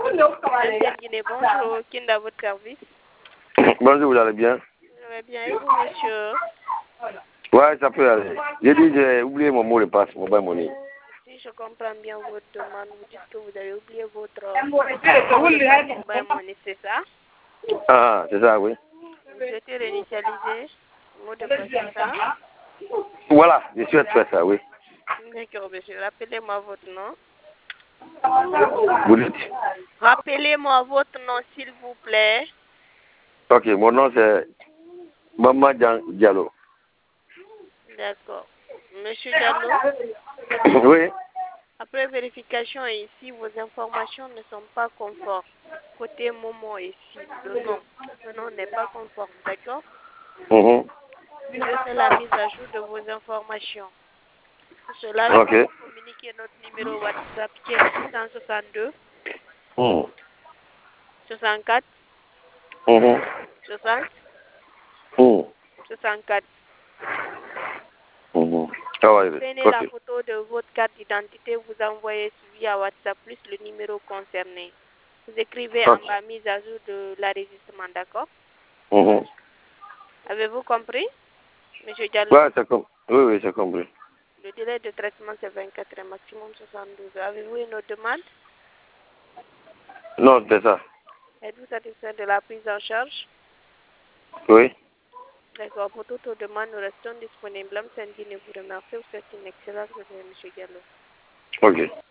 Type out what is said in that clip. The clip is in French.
Ancienne Guinée, bonjour. Kinda, votre service. Bonjour, vous allez bien? Je vais bien. Et vous, monsieur? Ouais, ça peut aller. J'ai dit, j'ai oublié mon mot de passe, mobile money. Si je comprends bien votre demande, vous dites que vous avez oublié votre mobile money, c'est ça? Ah, c'est ça, oui. Vous souhaitez réinitialiser le mot de passe, c'est ça? Voilà, je souhaite faire ça, oui. D'accord, monsieur. Rappelez-moi votre nom. Vous dites? Rappelez-moi votre nom, s'il vous plaît. Ok, mon nom c'est Maman Diallo. D'accord. Monsieur Diallo, Oui. après vérification ici, vos informations ne sont pas conformes. Côté Momo ici, le nom n'est pas conforme, d'accord? Mhm. Je vais faire la mise à jour de vos informations. Pour cela, je Ok. vais vous communiquer notre numéro WhatsApp qui est 662 Mhm. 64 Mhm. 60 Mhm. 64. Mhm. Ah ouais, Prenez la ok. photo de votre carte d'identité, vous envoyez via WhatsApp plus le numéro concerné. Vous écrivez en Ok. bas mise à jour de l'enregistrement, d'accord? Mhm. Avez-vous compris, monsieur Diallo? Ouais, c'est comme. Oui, oui, c'est compris. Le délai de traitement, c'est 24 heures, maximum 72 heures. Avez-vous une autre demande? Non, c'est ça. Êtes-vous satisfait de la prise en charge? Oui. D'accord. Pour toute autre demande, nous restons disponibles. Guinée vous remercie. Vous souhaite une excellente journée, monsieur Diallo. Ok.